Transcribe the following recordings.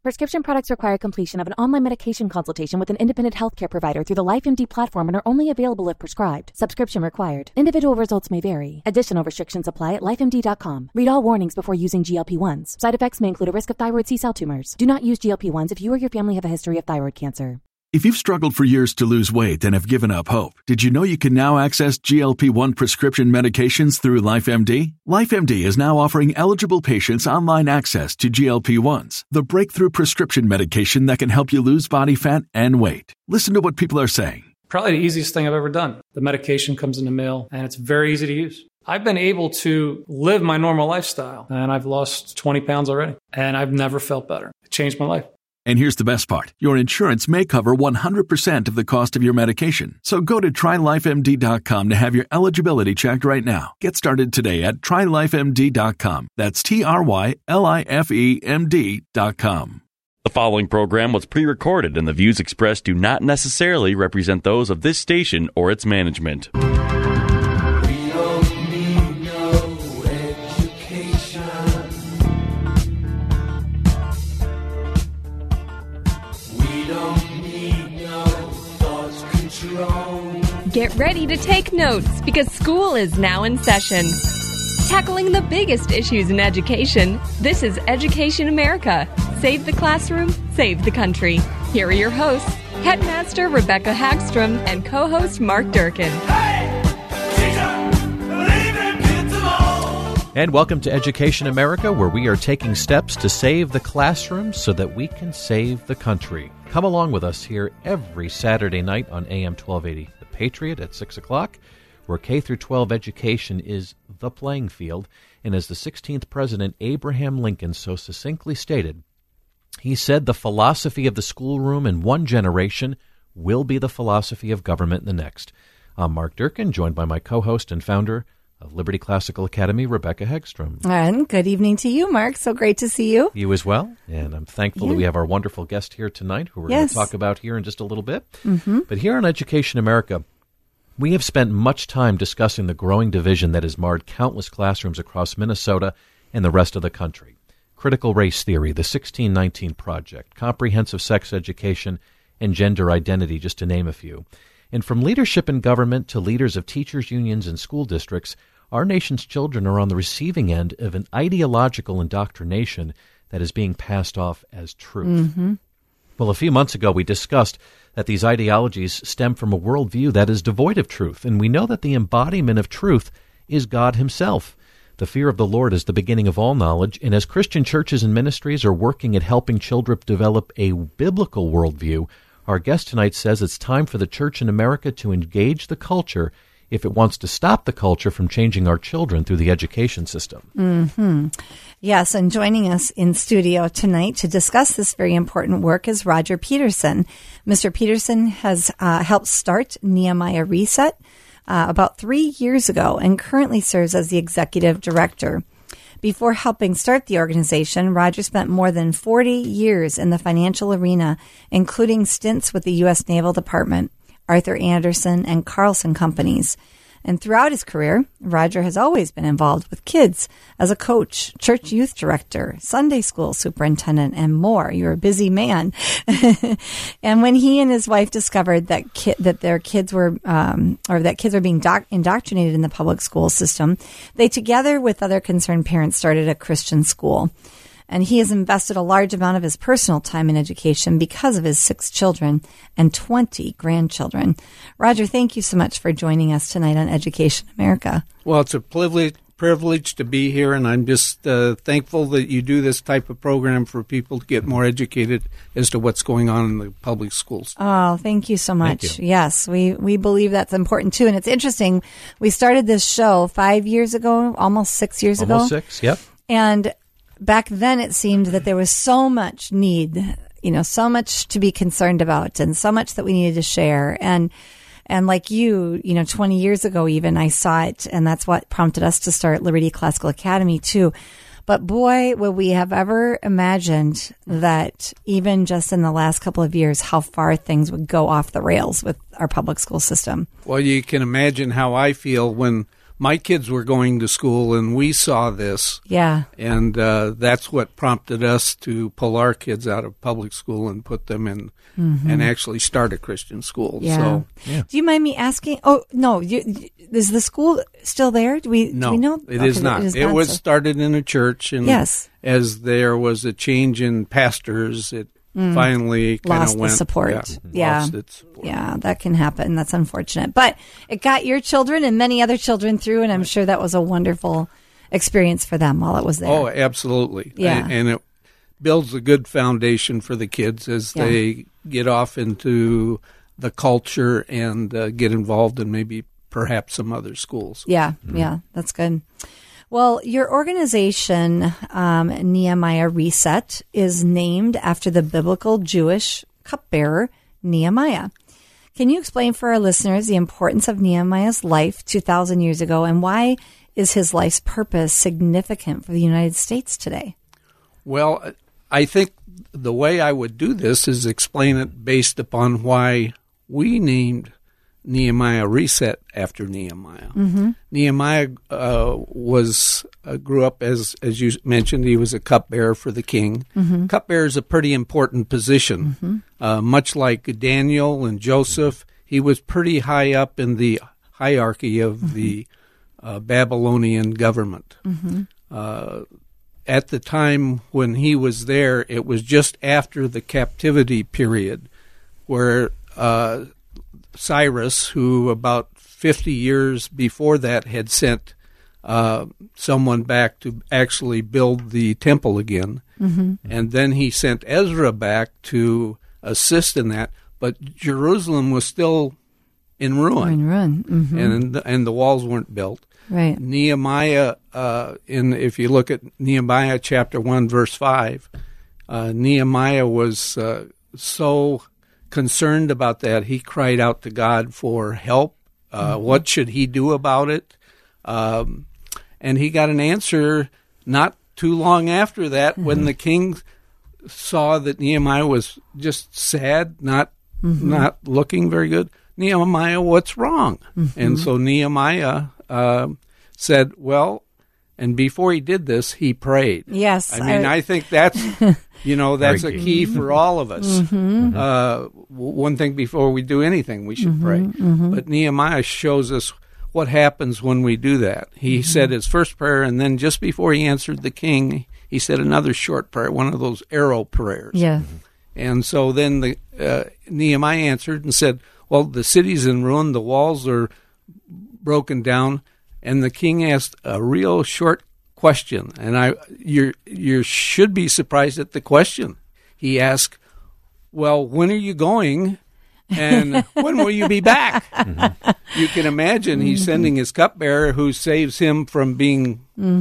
Prescription products require completion of an online medication consultation with an independent healthcare provider through the LifeMD platform and are only available if prescribed. Subscription required. Individual results may vary. Additional restrictions apply at lifemd.com. Read all warnings before using GLP-1s. Side effects may include a risk of thyroid C-cell tumors. Do not use GLP-1s if you or your family have a history of thyroid cancer. If you've struggled for years to lose weight and have given up hope, did you know you can now access GLP-1 prescription medications through LifeMD? LifeMD is now offering eligible patients online access to GLP-1s, the breakthrough prescription medication that can help you lose body fat and weight. Listen to what people are saying. Probably the easiest thing I've ever done. The medication comes in the mail, and it's very easy to use. I've been able to live my normal lifestyle, and I've lost 20 pounds already, and I've never felt better. It changed my life. And here's the best part. Your insurance may cover 100% of the cost of your medication. So go to TryLifeMD.com to have your eligibility checked right now. Get started today at TryLifeMD.com. That's TryLifeMD.com. The following program was pre-recorded, and the views expressed do not necessarily represent those of this station or its management. Get ready to take notes because school is now in session. Tackling the biggest issues in education, this is Education America. Save the classroom, save the country. Here are your hosts, Headmaster Rebecca Hagstrom and co-host Mark Durkin. Hey, teacher, leave kids alone. And welcome to Education America, where we are taking steps to save the classroom so that we can save the country. Come along with us here every Saturday night on AM 1280. Patriot at 6 o'clock, where K-12 education is the playing field. And as the 16th President Abraham Lincoln so succinctly stated, he said the philosophy of the schoolroom in one generation will be the philosophy of government in the next. I'm Mark Durkin, joined by my co-host and founder of Liberty Classical Academy, Rebecca Hegstrom. And good evening to you, Mark. So great to see you. You as well. And I'm thankful that we have our wonderful guest here tonight, who we're going to talk about here in just a little bit. Mm-hmm. But here on Education America, we have spent much time discussing the growing division that has marred countless classrooms across Minnesota and the rest of the country. Critical race theory, the 1619 Project, comprehensive sex education, and gender identity, just to name a few. And from leadership in government to leaders of teachers' unions and school districts, our nation's children are on the receiving end of an ideological indoctrination that is being passed off as truth. Mm-hmm. Well, a few months ago, we discussed that these ideologies stem from a worldview that is devoid of truth, and we know that the embodiment of truth is God himself. The fear of the Lord is the beginning of all knowledge, and as Christian churches and ministries are working at helping children develop a biblical worldview, our guest tonight says it's time for the church in America to engage the culture if it wants to stop the culture from changing our children through the education system. Mm-hmm. Yes, and joining us in studio tonight to discuss this very important work is Roger Peterson. Mr. Peterson has helped start Nehemiah Reset about 3 years ago and currently serves as the executive director. Before helping start the organization, Roger spent more than 40 years in the financial arena, including stints with the U.S. Naval Department, Arthur Andersen, and Carlson Companies. And throughout his career, Roger has always been involved with kids as a coach, church youth director, Sunday school superintendent, and more. You're a busy man. And when he and his wife discovered that their kids were, or that kids were being indoctrinated in the public school system, they, together with other concerned parents, started a Christian school. And he has invested a large amount of his personal time in education because of his 6 children and 20 grandchildren. Roger, thank you so much for joining us tonight on Education America. Well, it's a privilege to be here, and I'm just thankful that you do this type of program for people to get more educated as to what's going on in the public schools. Oh, thank you so much. Yes, we believe that's important, too. And it's interesting. We started this show 5 years ago, almost 6 years ago. Almost 6, yep. And back then, it seemed that there was so much need, so much to be concerned about and so much that we needed to share. And like you, 20 years ago even, I saw it, and that's what prompted us to start Liberty Classical Academy, too. But boy, would we have ever imagined that even just in the last couple of years, how far things would go off the rails with our public school system. Well, you can imagine how I feel when my kids were going to school, and we saw this. Yeah. And that's what prompted us to pull our kids out of public school and put them in and actually start a Christian school. Yeah. So, do you mind me asking? Oh, no. Is the school still there? Do we know? It is not. It was started in a church, and yes. as there was a change in pastors, it finally kind of lost went. The support. Lost its support. Yeah, that can happen. That's unfortunate. But it got your children and many other children through, and I'm sure that was a wonderful experience for them while it was there. Oh, absolutely. Yeah. And it builds a good foundation for the kids as they get off into the culture and get involved in maybe perhaps some other schools. Yeah, yeah, that's good. Well, your organization, Nehemiah Reset, is named after the biblical Jewish cupbearer, Nehemiah. Can you explain for our listeners the importance of Nehemiah's life 2,000 years ago, and why is his life's purpose significant for the United States today? Well, I think the way I would do this is explain it based upon why we named Nehemiah Reset after Nehemiah. Nehemiah grew up as you mentioned. He was a cupbearer for the king. Cupbearer is a pretty important position. Much like Daniel and Joseph, he was pretty high up in the hierarchy of the Babylonian government. At the time when he was there, it was just after the captivity period, where Cyrus, who about 50 years before that had sent someone back to actually build the temple again. And then he sent Ezra back to assist in that. But Jerusalem was still in ruin. And the walls weren't built. Right. Nehemiah, if you look at Nehemiah chapter 1, verse 5, Nehemiah was so concerned about that, he cried out to God for help. What should he do about it? And he got an answer not too long after that when the king saw that Nehemiah was just sad, not looking very good. Nehemiah, what's wrong? And so Nehemiah said, well, and before he did this, he prayed. Yes. I think that's, that's a key for all of us. One thing before we do anything, we should pray. But Nehemiah shows us what happens when we do that. He said his first prayer, and then just before he answered the king, he said another short prayer, one of those arrow prayers. Yeah. And so then Nehemiah answered and said, well, the city's in ruin, the walls are broken down. And the king asked a real short question, and you should be surprised at the question. He asked, well, when are you going, and when will you be back? You can imagine he's sending his cupbearer who saves him from being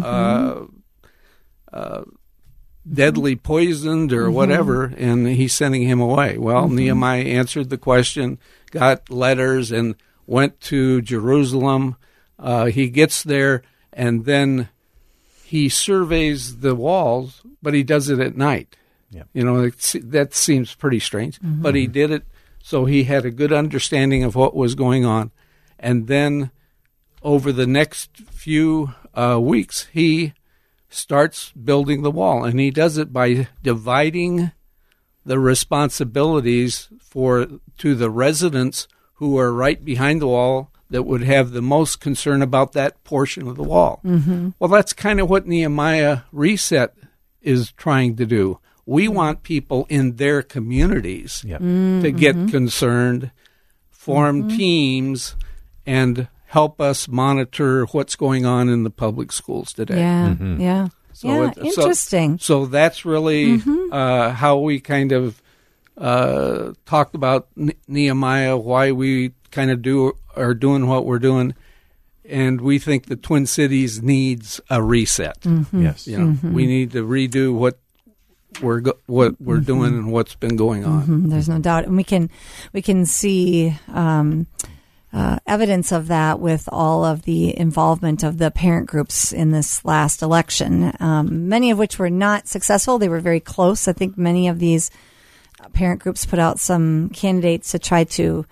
deadly poisoned or whatever, and he's sending him away. Well, Nehemiah answered the question, got letters, and went to Jerusalem. He gets there, and then he surveys the walls, but he does it at night. Yep. That seems pretty strange, but he did it, so he had a good understanding of what was going on. And then over the next few weeks, he starts building the wall, and he does it by dividing the responsibilities to the residents who are right behind the wall that would have the most concern about that portion of the wall. Well, that's kind of what Nehemiah Reset is trying to do. We want people in their communities to get concerned, form teams, and help us monitor what's going on in the public schools today. Yeah. Interesting. So that's really how we kind of talked about Nehemiah, why we kind of are doing what we're doing, and we think the Twin Cities needs a reset. Yes, we need to redo what we're doing and what's been going on. There's no doubt, and we can see evidence of that with all of the involvement of the parent groups in this last election. Many of which were not successful; they were very close. I think many of these parent groups put out some candidates to try to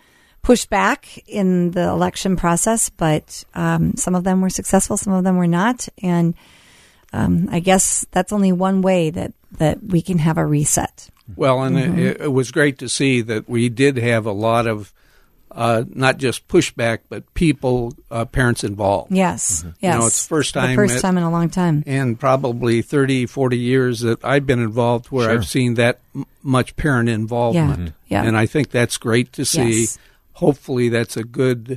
pushed back in the election process, but some of them were successful, some of them were not. And I guess that's only one way that we can have a reset. Well, and it was great to see that we did have a lot of not just pushback, but people, parents involved. Yes, yes. It's the first time. The first time in a long time. In probably 30, 40 years that I've been involved where I've seen that much parent involvement. Yeah. And I think that's great to see. Yes. Hopefully that's a good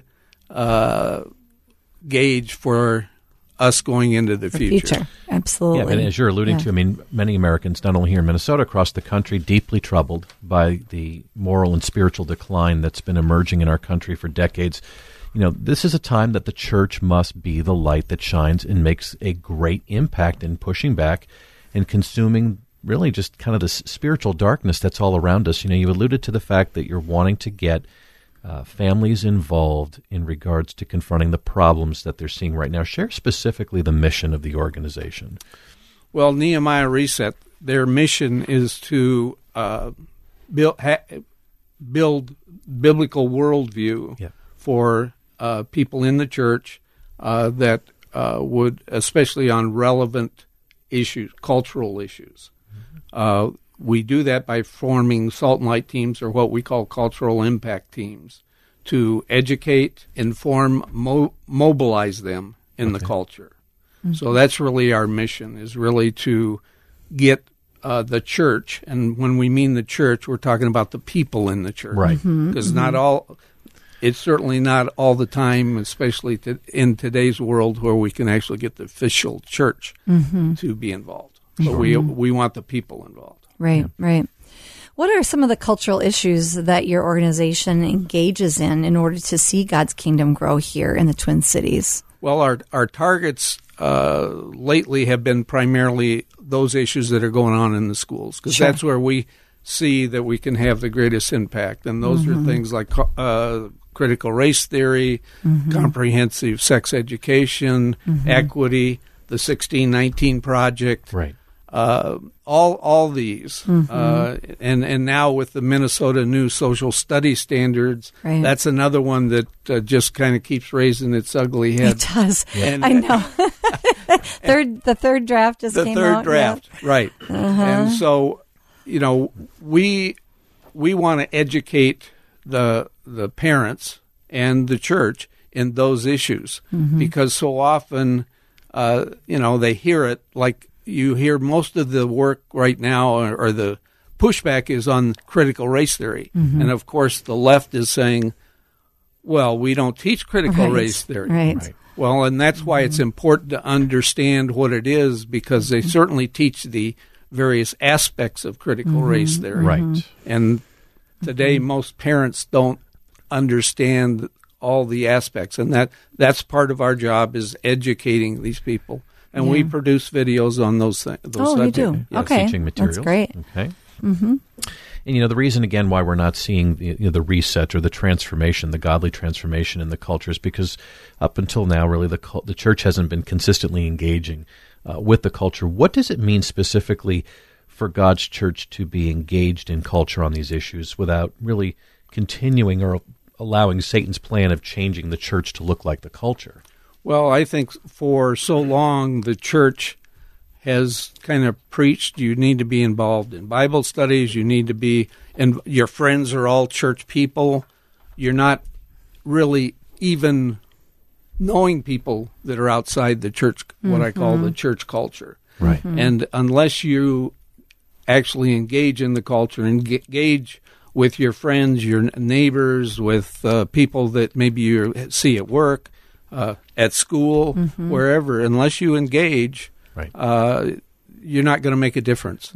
gauge for us going into the future. Absolutely. Yeah, and as you're alluding to, I mean, many Americans, not only here in Minnesota, across the country, deeply troubled by the moral and spiritual decline that's been emerging in our country for decades. This is a time that the church must be the light that shines and makes a great impact in pushing back and consuming really just kind of the spiritual darkness that's all around us. You alluded to the fact that you're wanting to get families involved in regards to confronting the problems that they're seeing right now. Share specifically the mission of the organization. Well, Nehemiah Reset, their mission is to build biblical worldview for people in the church that would, especially on relevant issues, cultural issues. We do that by forming Salt and Light teams, or what we call cultural impact teams, to educate, inform, mobilize them in the culture. Mm-hmm. So that's really our mission, is really to get the church, and when we mean the church, we're talking about the people in the church. Right. Because it's certainly not all the time, especially in today's world, where we can actually get the official church to be involved. But we want the people involved. Right, right. What are some of the cultural issues that your organization engages in order to see God's kingdom grow here in the Twin Cities? Well, our targets lately have been primarily those issues that are going on in the schools, because that's where we see that we can have the greatest impact. And those are things like critical race theory, comprehensive sex education, equity, the 1619 Project. Right. All these, and now with the Minnesota new social studies standards, that's another one that just kind of keeps raising its ugly head. It does. Yeah. I know. The third draft just came out. The third draft, right. And so, we want to educate the parents and the church in those issues, because so often, they hear it like. You hear most of the work right now, or the pushback is on critical race theory. And, of course, the left is saying, well, we don't teach critical race theory. Right. Well, and that's why it's important to understand what it is, because they certainly teach the various aspects of critical race theory. Right. And today most parents don't understand all the aspects, and that's part of our job, is educating these people. And we produce videos on those subjects. You do? Yes. Okay. Teaching materials. That's great. Okay. And, the reason, again, why we're not seeing the reset or the transformation, the godly transformation in the culture is because up until now, really, the church hasn't been consistently engaging with the culture. What does it mean specifically for God's church to be engaged in culture on these issues without really continuing or allowing Satan's plan of changing the church to look like the culture? Well, I think for so long the church has kind of preached you need to be involved in Bible studies, you need to be, and your friends are all church people. You're not really even knowing people that are outside the church, what I call the church culture. Right. And unless you actually engage in the culture, engage with your friends, your neighbors, with people that maybe you see at work, at school, wherever, unless you engage, you're not going to make a difference.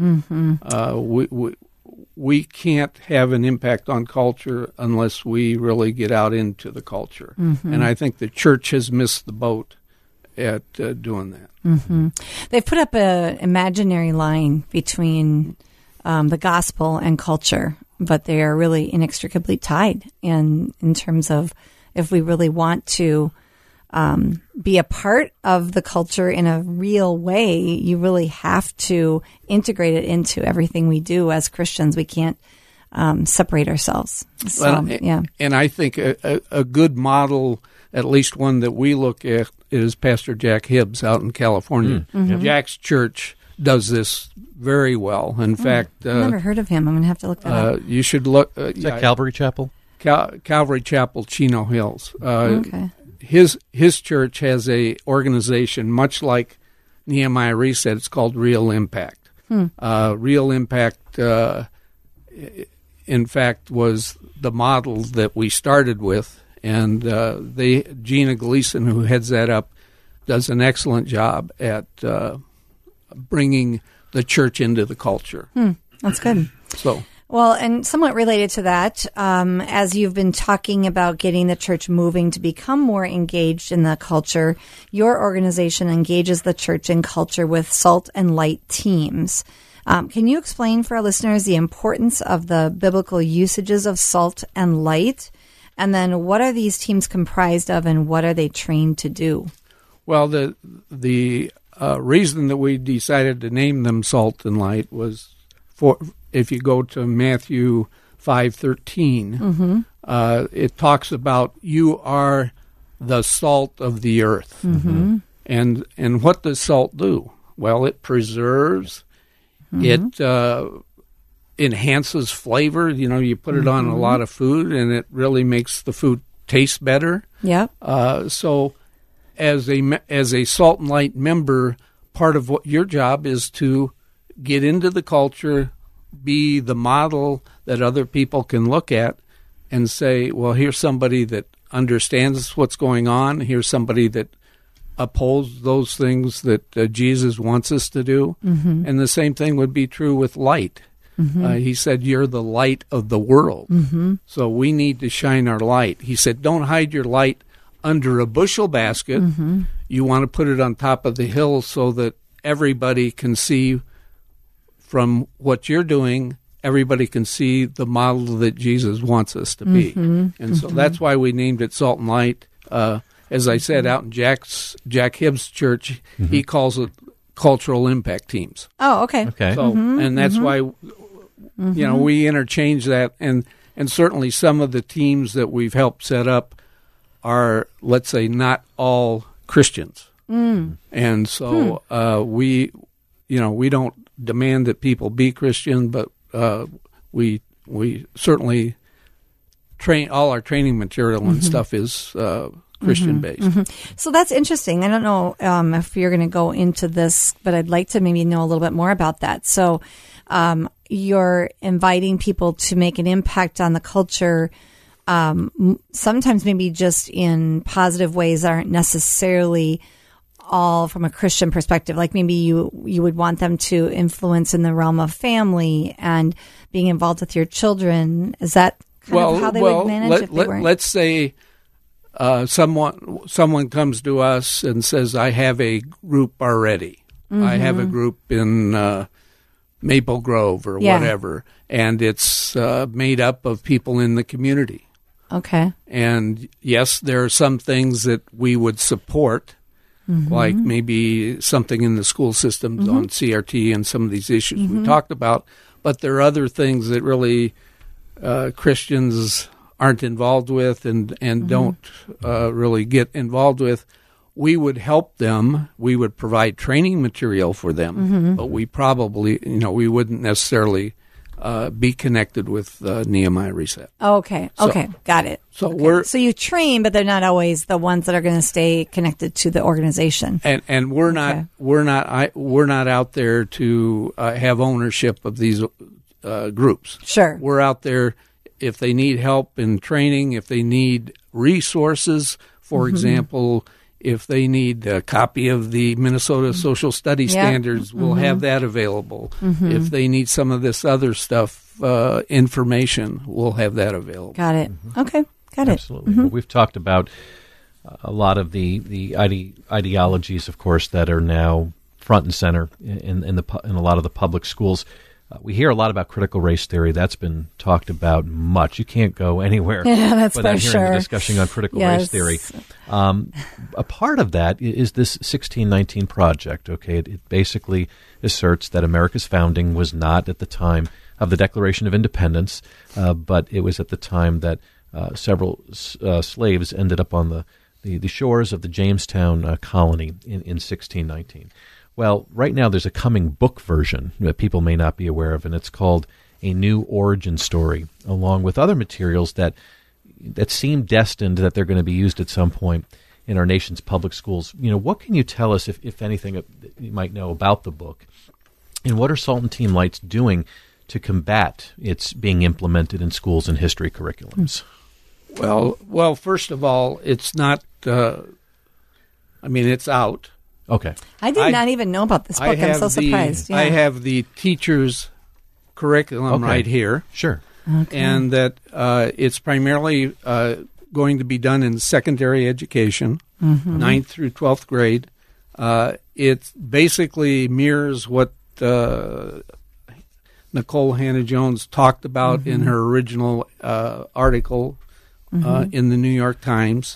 We can't have an impact on culture unless we really get out into the culture. And I think the church has missed the boat at doing that. They've put up an imaginary line between the gospel and culture, but they are really inextricably tied. And in terms of, if we really want to be a part of the culture in a real way, you really have to integrate it into everything we do as Christians. We can't separate ourselves. So, well, and I think a good model, at least one that we look at, is Pastor Jack Hibbs out in California. Jack's church does this very well. In fact, I've never heard of him. I'm going to have to look that up. You should look. Is that Calvary Chapel? Calvary Chapel, Chino Hills. Okay. His church has a organization much like Nehemiah Reset. It's called Real Impact. Real Impact, in fact, was the model that we started with, and Gina Gleason, who heads that up, does an excellent job at bringing the church into the culture. That's good. So. Well, and somewhat related to that, as you've been talking about getting the church moving to become more engaged in the culture, your organization engages the church in culture with Salt and Light teams. Can you explain for our listeners the importance of the biblical usages of salt and light? And then what are these teams comprised of, and what are they trained to do? Well, the reason that we decided to name them Salt and Light was if you go to Matthew 5:13, it talks about you are the salt of the earth. And what does salt do? Well, it preserves, it enhances flavor. You know, you put it on a lot of food, and it really makes the food taste better. Yep. So as a Salt and Light member, part of what your job is to get into the culture, be the model that other people can look at and say, well, here's somebody that understands what's going on. Here's somebody that upholds those things that Jesus wants us to do. And the same thing would be true with light. He said, you're the light of the world. So we need to shine our light. He said, don't hide your light under a bushel basket. You want to put it on top of the hill so that everybody can see from what you're doing, everybody can see the model that Jesus wants us to be. And so that's why we named it Salt and Light. As I said, out in Jack Hibbs' church, he calls it cultural impact teams. Oh, okay. So, and that's why, you know, we interchange that. And certainly some of the teams that we've helped set up are, let's say, not all Christians. And so we don't demand that people be Christian, but we certainly train. All our training material and stuff is Christian based. So that's interesting. I don't know if you're going to go into this, but I'd like to maybe know a little bit more about that. So you're inviting people to make an impact on the culture, sometimes maybe just in positive ways that aren't necessarily all from a Christian perspective. Like maybe you would want them to influence in the realm of family and being involved with your children. Is that kind of how they would manage if they weren't? Let's say someone comes to us and says, I have a group already. I have a group in Maple Grove or whatever, and it's made up of people in the community. Okay. And yes, there are some things that we would support, like maybe something in the school systems on CRT and some of these issues we talked about. But there are other things that really Christians aren't involved with and don't really get involved with. We would help them. We would provide training material for them, but we probably, we wouldn't necessarily be connected with Nehemiah Reset. Okay. Got it. So so you train, but they're not always the ones that are going to stay connected to the organization. And we're not out there to have ownership of these groups. Sure. We're out there if they need help in training, if they need resources, for example. If they need a copy of the Minnesota Social Study Standards, we'll have that available. If they need some of this other stuff, information, we'll have that available. Got it. Okay, got it. Absolutely. Well, we've talked about a lot of the ideologies, of course, that are now front and center in a lot of the public schools. We hear a lot about critical race theory. That's been talked about much. You can't go anywhere without hearing a discussion on critical race theory. A part of that is this 1619 Project. Okay, it basically asserts that America's founding was not at the time of the Declaration of Independence, but it was at the time that several slaves ended up on the shores of the Jamestown colony in 1619. Well, right now there's a coming book version that people may not be aware of, and it's called A New Origin Story, along with other materials that seem destined that they're going to be used at some point in our nation's public schools. What can you tell us, if anything, you might know about the book, and what are Salt and Team Lights doing to combat its being implemented in schools and history curriculums? Well, first of all, it's not. It's out. Okay. I did not even know about this book. I'm so surprised. Yeah. I have the teacher's curriculum right here. Sure. Okay. And that it's primarily going to be done in secondary education, 9th through 12th grade. It basically mirrors what Nicole Hannah-Jones talked about in her original article in the New York Times.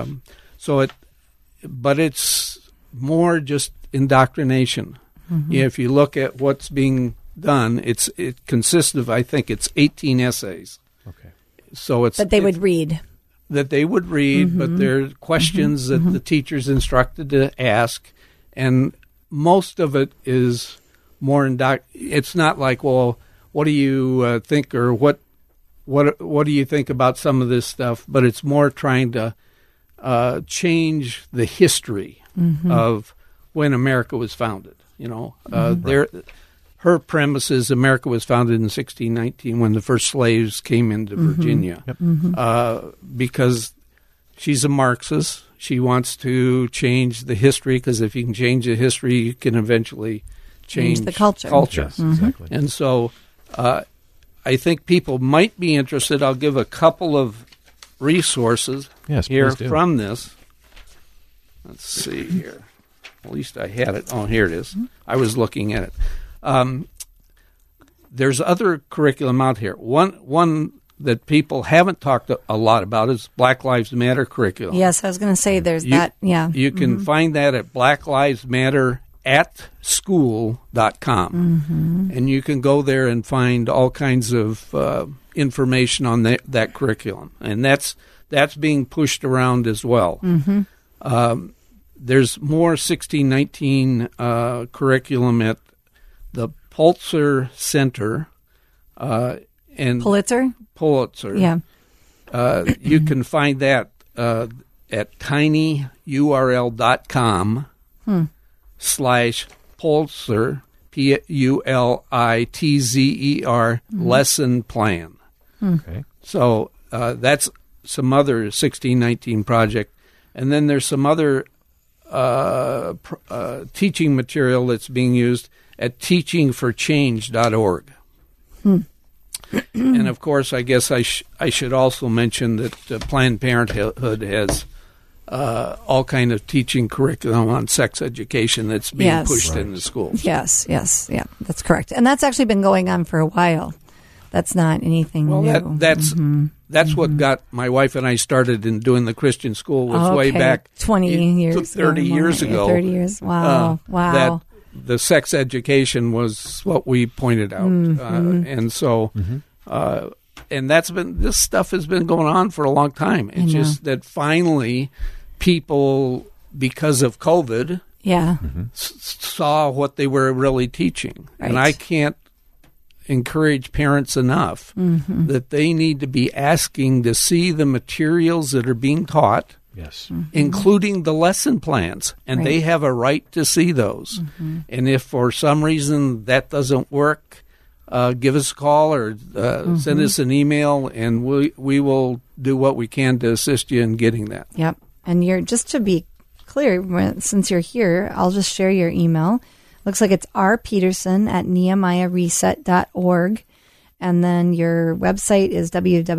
But it's more just indoctrination. If you look at what's being done, it consists of, I think it's 18 essays. Okay. So but they would read. That they would read, but they're questions that the teacher's instructed to ask, and most of it is more it's not like, well, what do you think, or what do you think about some of this stuff? But it's more trying to change the history of when America was founded. Her premise is America was founded in 1619 when the first slaves came into Virginia. Because she's a Marxist. She wants to change the history, because if you can change the history, you can eventually change the culture. Yes, exactly. And so I think people might be interested. I'll give a couple of resources here from this. Let's see here. At least I had it. Oh, here it is. I was looking at it. There's other curriculum out here. One that people haven't talked a lot about is Black Lives Matter curriculum. Yes, I was going to say there's that. Yeah, you can find that at blacklivesmatter@school.com, and you can go there and find all kinds of information on that curriculum, and that's being pushed around as well. There's more 1619 curriculum at the Pulitzer Center and Pulitzer. Yeah. You can find that at tinyurl.com /Pulitzer PULITZER lesson plan. Okay. So that's some other 1619 project, and then there's some other teaching material that's being used at teachingforchange.org. And of course, I guess I should also mention that Planned Parenthood has all kind of teaching curriculum on sex education that's being pushed in the schools. Yes, yeah, that's correct. And that's actually been going on for a while. That's not anything new. That's what got my wife and I started in doing the Christian school was way back 20 years 30 years ago. 30 years. Wow. That the sex education was what we pointed out. And so and this stuff has been going on for a long time. It's just that finally people, because of COVID, saw what they were really teaching. Right. And I can't encourage parents enough that they need to be asking to see the materials that are being taught, including the lesson plans, and they have a right to see those. And if for some reason that doesn't work, give us a call or send us an email, and we will do what we can to assist you in getting that. Yep. And just to be clear, since you're here, I'll just share your email. Looks like it's rpeterson@nehemiahreset.org. And then your website is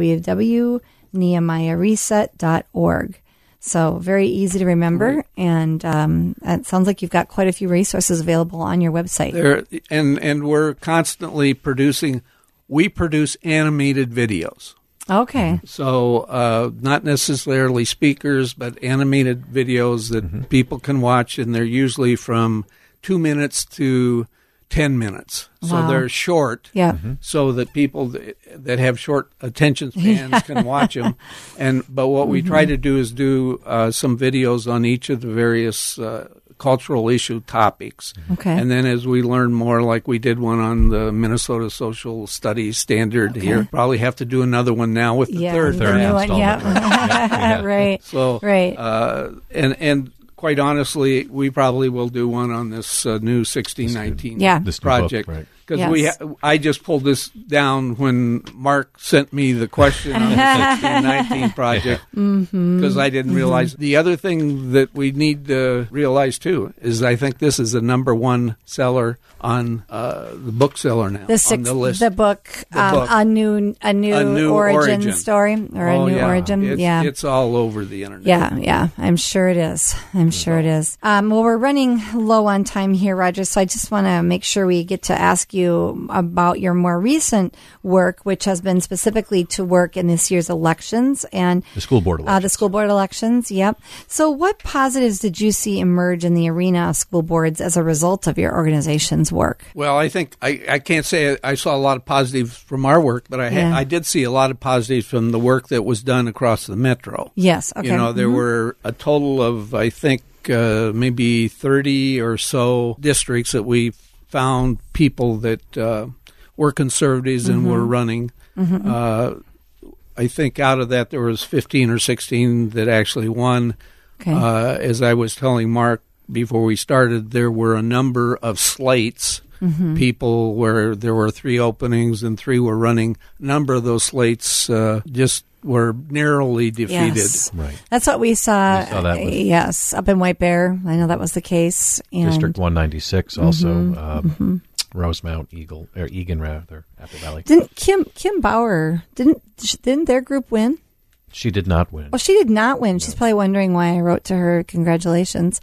www.nehemiahreset.org. So very easy to remember. And it sounds like you've got quite a few resources available on your website. And we're constantly we produce animated videos. Okay. So not necessarily speakers, but animated videos that people can watch, and they're usually from 2 minutes to 10 minutes. So Wow. they're short, Yeah. so that people that have short attention spans can watch them. But what we try to do is do some videos on each of the various cultural issue topics. Okay. And then as we learn more, like we did one on the Minnesota Social Studies Standard here, probably have to do another one now with the third the new one. Yeah. Right. So, right. And quite honestly, we probably will do one on this new 1619 This new project. book, right. Because I just pulled this down when Mark sent me the question on the 1619 project because I didn't realize. The other thing that we need to realize, too, is I think this is the number one seller on the bookseller now, on the list. The book, a new origin story or a new origin. It's all over the internet. Yeah, I'm sure it is. It is. Well, we're running low on time here, Roger, so I just want to make sure we get to ask you about your more recent work, which has been specifically to work in this year's elections and the school board elections. The school board elections, yep. So what positives did you see emerge in the arena of school boards as a result of your organization's work? Well, I think I can't say I saw a lot of positives from our work, but I did see a lot of positives from the work that was done across the metro. Yes, okay. You know, there were a total of, I think, maybe 30 or so districts that we found people that were conservatives and were running. I think out of that there was 15 or 16 that actually won. Okay. As I was telling Mark before we started, there were a number of slates, people where there were 3 openings and 3 were running. A number of those slates just were narrowly defeated. Yes. Right. That's what we saw. We saw that with yes, up in White Bear. I know that was the case. And District 196 also. Rosemount, Egan rather, Apple Valley. Didn't Kim Bauer, didn't their group win? She did not win. Well, she did not win. She's probably wondering why I wrote to her, congratulations.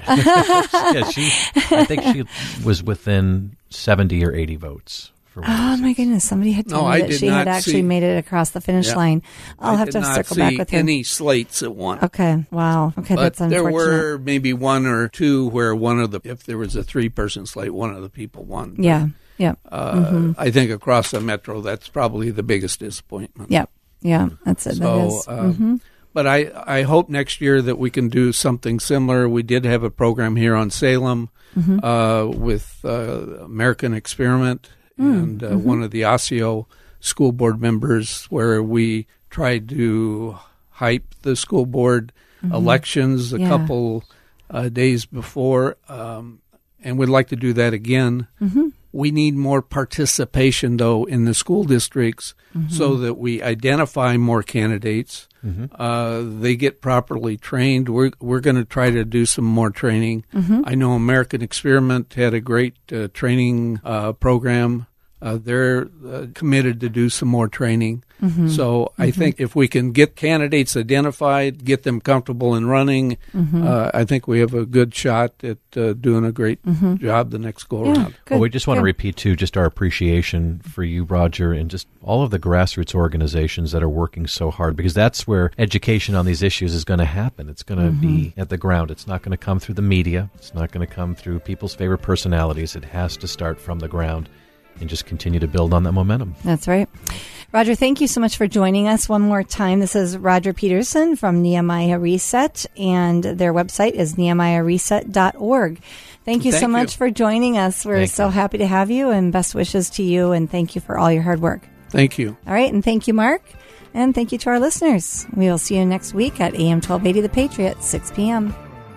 I think she was within 70 or 80 votes. Oh, my goodness. Somebody had told me that she had actually made it across the finish line. I'll have to circle back with her. Any slates at one. Okay. Wow. Okay, but that's unfortunate. There were maybe 1 or 2 where if there was a 3-person slate, one of the people won. Yeah. Yeah. I think across the metro, that's probably the biggest disappointment. Yeah. Yeah. That's it. So, that is. But I hope next year that we can do something similar. We did have a program here on Salem with American Experiment. And one of the Osseo school board members, where we tried to hype the school board elections a couple days before, and we'd like to do that again. We need more participation, though, in the school districts so that we identify more candidates. They get properly trained. We're going to try to do some more training. I know American Experiment had a great training program. They're committed to do some more training. So I think if we can get candidates identified, get them comfortable in running, I think we have a good shot at doing a great job the next go-around. Well, we just want to repeat, too, just our appreciation for you, Roger, and just all of the grassroots organizations that are working so hard, because that's where education on these issues is going to happen. It's going to be at the ground. It's not going to come through the media. It's not going to come through people's favorite personalities. It has to start from the ground and just continue to build on that momentum. That's right. Roger, thank you so much for joining us one more time. This is Roger Peterson from Nehemiah Reset, and their website is nehemiahreset.org. Thank you so much for joining us. We're so happy to have you, and best wishes to you, and thank you for all your hard work. Thank you. All right, and thank you, Mark, and thank you to our listeners. We will see you next week at AM 1280 The Patriot, 6 p.m.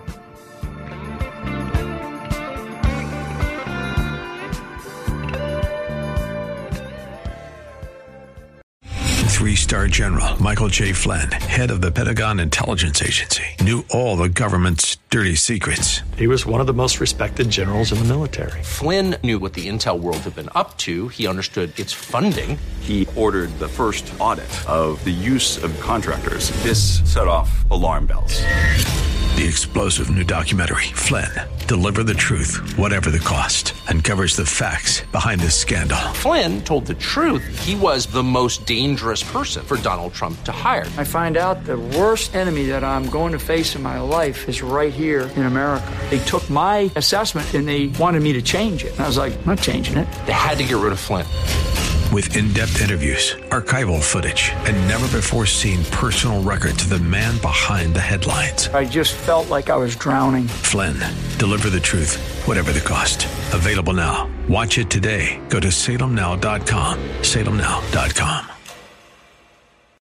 3-star General Michael J. Flynn, head of the Pentagon Intelligence Agency, knew all the government's dirty secrets. He was one of the most respected generals in the military. Flynn knew what the intel world had been up to. He understood its funding. He ordered the first audit of the use of contractors. This set off alarm bells. The explosive new documentary, Flynn, Deliver the truth, whatever the cost, uncovers the facts behind this scandal. Flynn told the truth. He was the most dangerous person for Donald Trump to hire. I find out the worst enemy that I'm going to face in my life is right here in America. They took my assessment and they wanted me to change it. And I was like, I'm not changing it. They had to get rid of Flynn. With in-depth interviews, archival footage, and never-before-seen personal records of the man behind the headlines. I just felt like I was drowning. Flynn, deliver the truth, whatever the cost. Available now. Watch it today. Go to salemnow.com. salemnow.com.